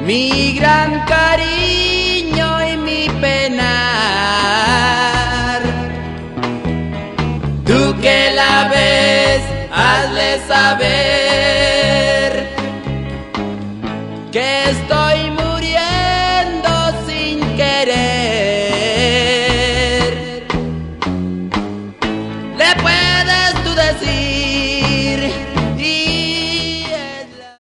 mi gran cariño y mi penar. Tú que la ves, hazle saber